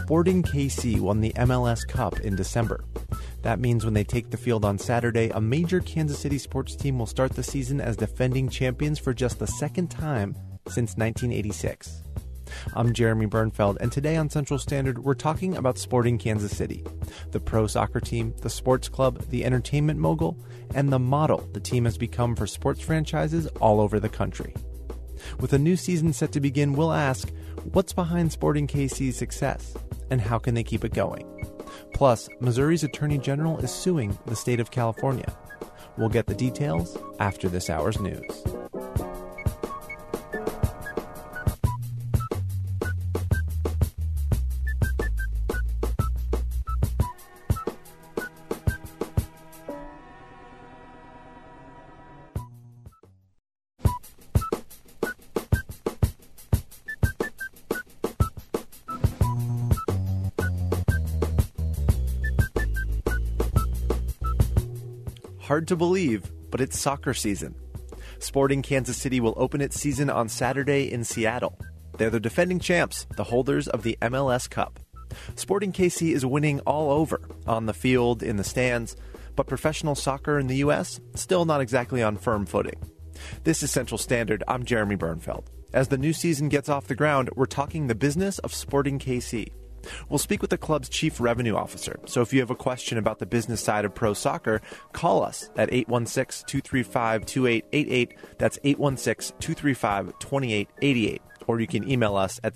Sporting KC won the MLS Cup in December. That means when they take the field on Saturday, a major Kansas City sports team will start the season as defending champions for just the second time since 1986. I'm Jeremy Bernfeld, and today on Central Standard, we're talking about Sporting Kansas City, the pro soccer team, the sports club, the entertainment mogul, and the model the team has become for sports franchises all over the country. With a new season set to begin, we'll ask, what's behind Sporting KC's success, and how can they keep it going? Plus, Missouri's Attorney General is suing the state of California. We'll get the details after this hour's news. Hard to believe, but it's soccer season. Sporting Kansas City will open its season on Saturday in Seattle. They're the defending champs, the holders of the MLS Cup. Sporting KC is winning all over, on the field, in the stands, but professional soccer in the U.S. still not exactly on firm footing. This is Central Standard. I'm Jeremy Bernfeld. As the new season gets off the ground, we're talking the business of Sporting KC. We'll speak with the club's chief revenue officer, so if you have a question about the business side of pro soccer, call us at 816-235-2888. That's 816-235-2888. Or you can email us at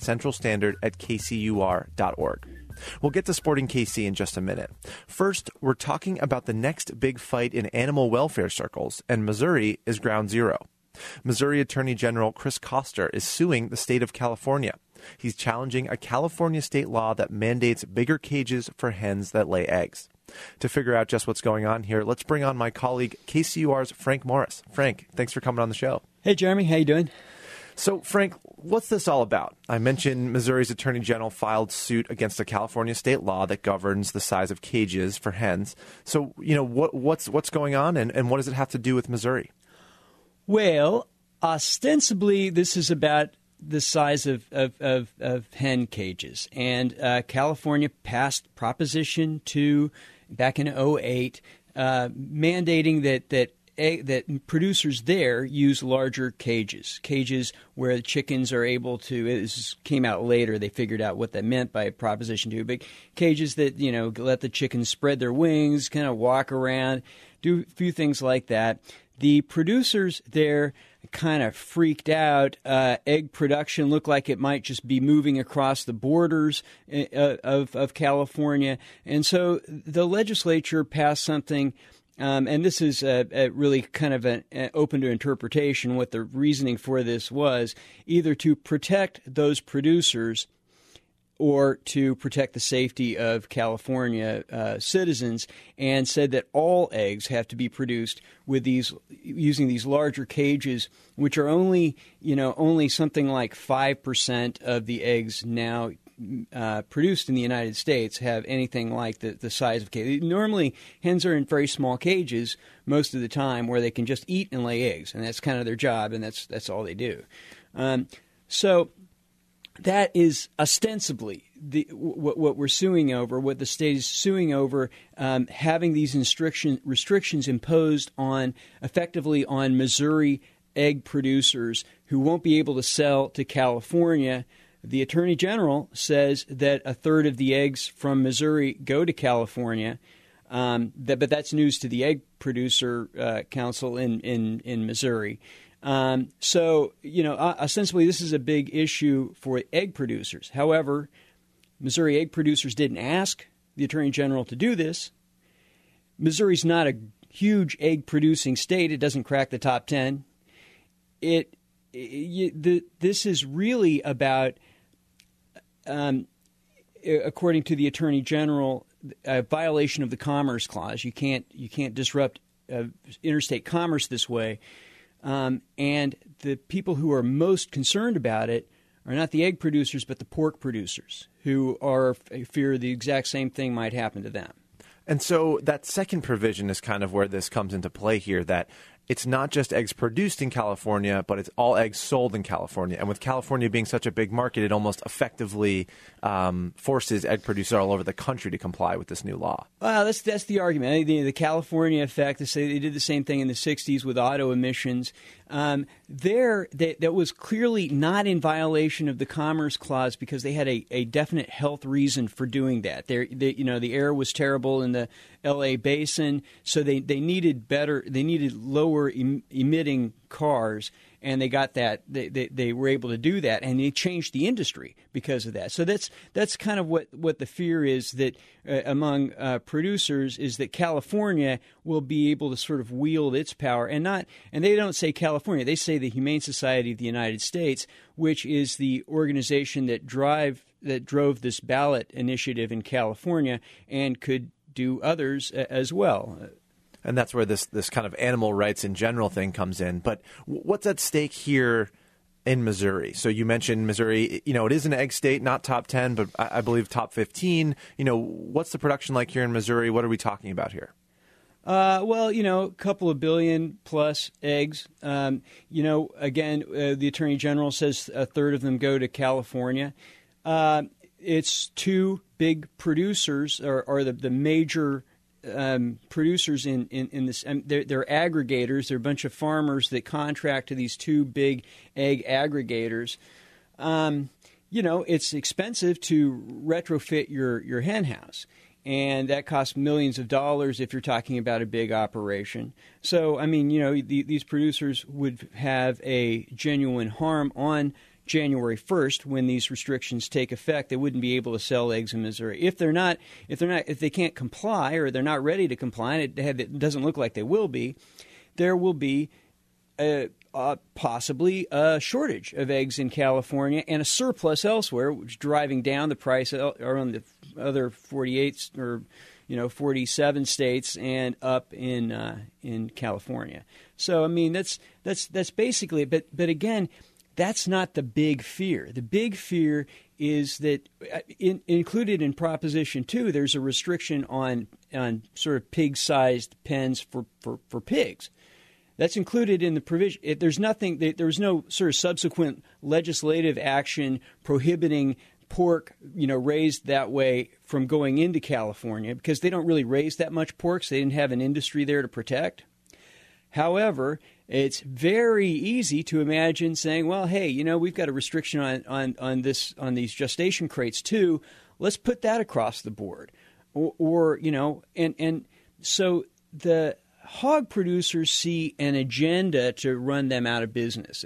centralstandard@kcur.org. We'll get to Sporting KC in just a minute. First, we're talking about the next big fight in animal welfare circles, and Missouri is ground zero. Missouri Attorney General Chris Koster is suing the state of California. He's challenging a California state law that mandates bigger cages for hens that lay eggs. To figure out just what's going on here, let's bring on my colleague, KCUR's Frank Morris. Frank, thanks for coming on the show. Hey, Jeremy. How you doing? So, Frank, what's this all about? I mentioned Missouri's Attorney General filed suit against a California state law that governs the size of cages for hens. So, what's going on, and what does it have to do with Missouri? Well, ostensibly, this is about the size of hen cages. And California passed Proposition 2 back in 2008, mandating that producers there use larger cages where the chickens are able to. This came out later. They figured out what that meant by Proposition 2. But cages that let the chickens spread their wings, kind of walk around, do a few things like that. The producers there kind of freaked out. Egg production looked like it might just be moving across the borders of California. And so the legislature passed something, and this is really kind of open to interpretation, what the reasoning for this was, either to protect those producers or to protect the safety of California citizens, and said that all eggs have to be produced with using these larger cages, which are only something like 5% of the eggs now produced in the United States have anything like the size of cage. Normally, hens are in very small cages most of the time, where they can just eat and lay eggs, and that's kind of their job, and that's all they do. So that is ostensibly what we're suing over, what the state is suing over, having these restrictions imposed effectively on Missouri egg producers who won't be able to sell to California. The Attorney General says that a third of the eggs from Missouri go to California, but that's news to the Egg Producer Council in Missouri. So, ostensibly this is a big issue for egg producers. However, Missouri egg producers didn't ask the Attorney General to do this. Missouri's not a huge egg-producing state. It doesn't crack the top 10. This is really about, according to the Attorney General, a violation of the Commerce Clause. You can't disrupt interstate commerce this way. And the people who are most concerned about it are not the egg producers, but the pork producers, who fear the exact same thing might happen to them. And so that second provision is kind of where this comes into play here, that it's not just eggs produced in California, but it's all eggs sold in California. And with California being such a big market, it almost effectively forces egg producers all over the country to comply with this new law. Well, that's the argument. The California effect, they did the same thing in the 60s with auto emissions. That was clearly not in violation of the Commerce Clause because they had a definite health reason for doing that. The air was terrible in the L.A. basin, so they needed lower emitting cars, and they got that. They were able to do that, and they changed the industry because of that. So that's kind of what the fear is that among producers is that California will be able to sort of wield its power, and they don't say California, they say the Humane Society of the United States, which is the organization that drove this ballot initiative in California and could do others as well. And that's where this kind of animal rights in general thing comes in. But what's at stake here in Missouri? So you mentioned Missouri, it is an egg state, not top 10, but I believe top 15. What's the production like here in Missouri? What are we talking about here? A couple of billion plus eggs. Again, the Attorney General says a third of them go to California. It's two big producers, or the major producers in this. They're aggregators. They're a bunch of farmers that contract to these two big egg aggregators. It's expensive to retrofit your hen house, and that costs millions of dollars if you're talking about a big operation. So, these producers would have a genuine harm on January 1st when these restrictions take effect. They wouldn't be able to sell eggs in Missouri if they can't comply, or they're not ready to comply. And it doesn't look like they will be. There will be possibly a shortage of eggs in California and a surplus elsewhere, which is driving down the price around the other 48 or 47 states and up in California. So that's basically it. But again, that's not the big fear. The big fear is that included in Proposition 2, there's a restriction on sort of pig-sized pens for pigs. That's included in the provision. There's no sort of subsequent legislative action prohibiting pork, raised that way from going into California because they don't really raise that much pork, so they didn't have an industry there to protect. However, it's very easy to imagine saying, well, hey, we've got a restriction on these gestation crates too. Let's put that across the board. And so the hog producers see an agenda to run them out of business.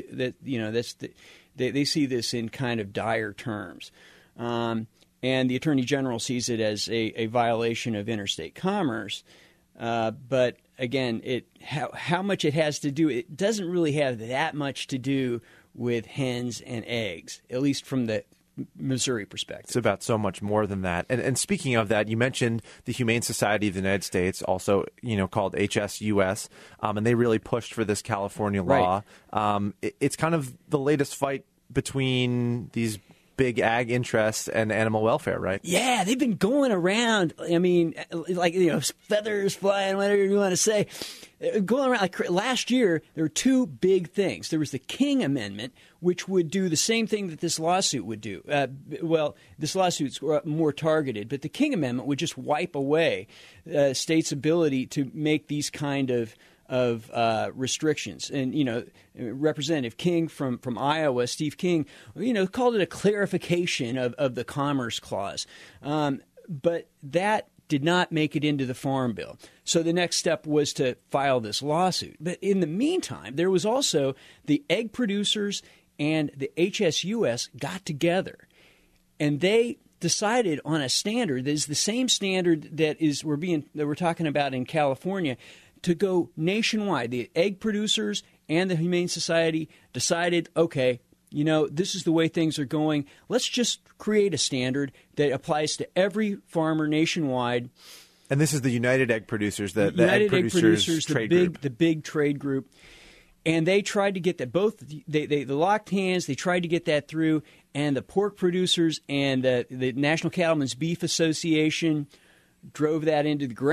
They see this in kind of dire terms. And the Attorney General sees it as a violation of interstate commerce. But again, how much it has to do, it doesn't really have that much to do with hens and eggs, at least from the Missouri perspective. It's about so much more than that. And speaking of that, you mentioned the Humane Society of the United States, also called HSUS, and they really pushed for this California law. Right. It's kind of the latest fight between these big ag interests and animal welfare, right? Yeah, they've been going around. Feathers flying, whatever you want to say. Going around last year, there were two big things. There was the King Amendment, which would do the same thing that this lawsuit would do. This lawsuit's more targeted, but the King Amendment would just wipe away states' ability to make these kind of restrictions. And, Representative King from Iowa, Steve King, called it a clarification of the Commerce Clause. But that did not make it into the Farm Bill. So the next step was to file this lawsuit. But in the meantime, there was also the egg producers and the HSUS got together, and they decided on a standard that is the same standard that we're talking about in California, to go nationwide. The egg producers and the Humane Society decided, okay, this is the way things are going. Let's just create a standard that applies to every farmer nationwide. And this is the United Egg Producers, the Egg Producers Trade Group. The big trade group. And they tried to get that. They locked hands. They tried to get that through. And the pork producers and the National Cattlemen's Beef Association drove that into the ground.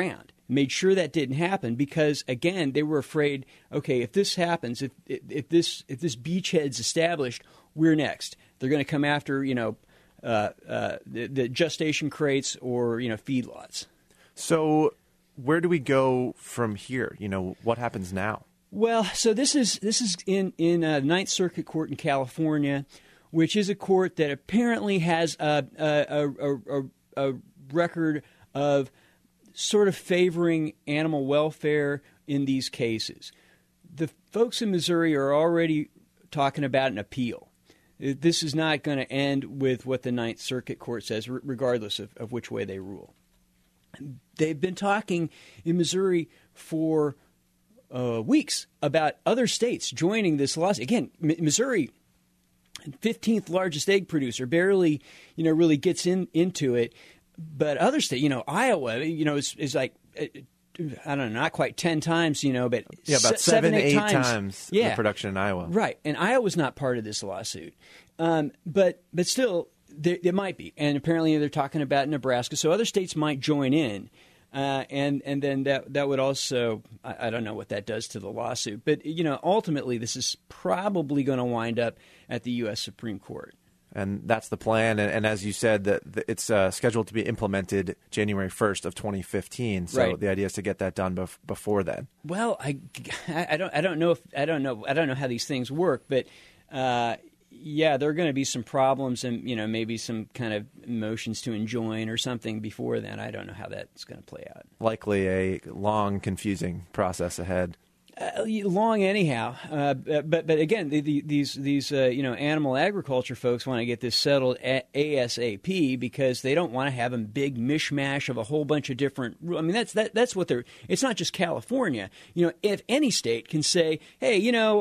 made sure that didn't happen because, again, they were afraid, okay, if this happens, if this beachhead's established, we're next. They're going to come after, the gestation crates or, feedlots. So where do we go from here? What happens now? Well, so this is in Ninth Circuit Court in California, which is a court that apparently has a record of sort of favoring animal welfare in these cases. The folks in Missouri are already talking about an appeal. This is not going to end with what the Ninth Circuit Court says, regardless of which way they rule. They've been talking in Missouri for weeks about other states joining this lawsuit. Again, Missouri, 15th largest egg producer, barely, really gets into it. But other states, Iowa, is like, I don't know, not quite 10 times, but about 7-8 times the production in Iowa. Right, and Iowa's not part of this lawsuit. But still, it might be. And apparently they're talking about Nebraska, so other states might join in. And then that would also, I don't know what that does to the lawsuit. But, ultimately this is probably going to wind up at the U.S. Supreme Court. And that's the plan. And as you said, that it's scheduled to be implemented January 1st of 2015. So right. The idea is to get that done before then. Well, I don't know how these things work, but yeah, there are going to be some problems and maybe some kind of motions to enjoin or something before then. I don't know how that's going to play out. Likely a long, confusing process ahead. Long anyhow, but again, these animal agriculture folks want to get this settled at ASAP because they don't want to have a big mishmash of a whole bunch of different. I mean, that's what they're. It's not just California. If any state can say, hey,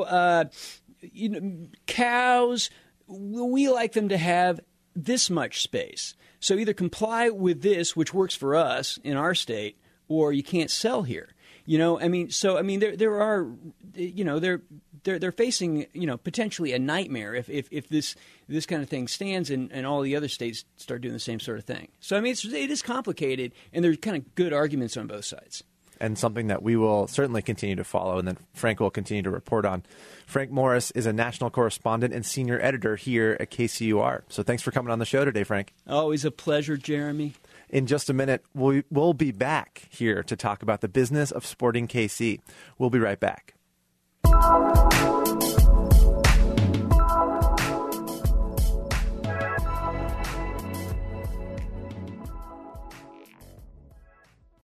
cows, we like them to have this much space. So either comply with this, which works for us in our state, or you can't sell here. There are, they're facing, potentially a nightmare if this kind of thing stands and all the other states start doing the same sort of thing. So, it is complicated, and there's kind of good arguments on both sides. And something that we will certainly continue to follow and that Frank will continue to report on. Frank Morris is a national correspondent and senior editor here at KCUR. So thanks for coming on the show today, Frank. Always a pleasure, Jeremy. In just a minute, we'll be back here to talk about the business of sporting KC. We'll be right back.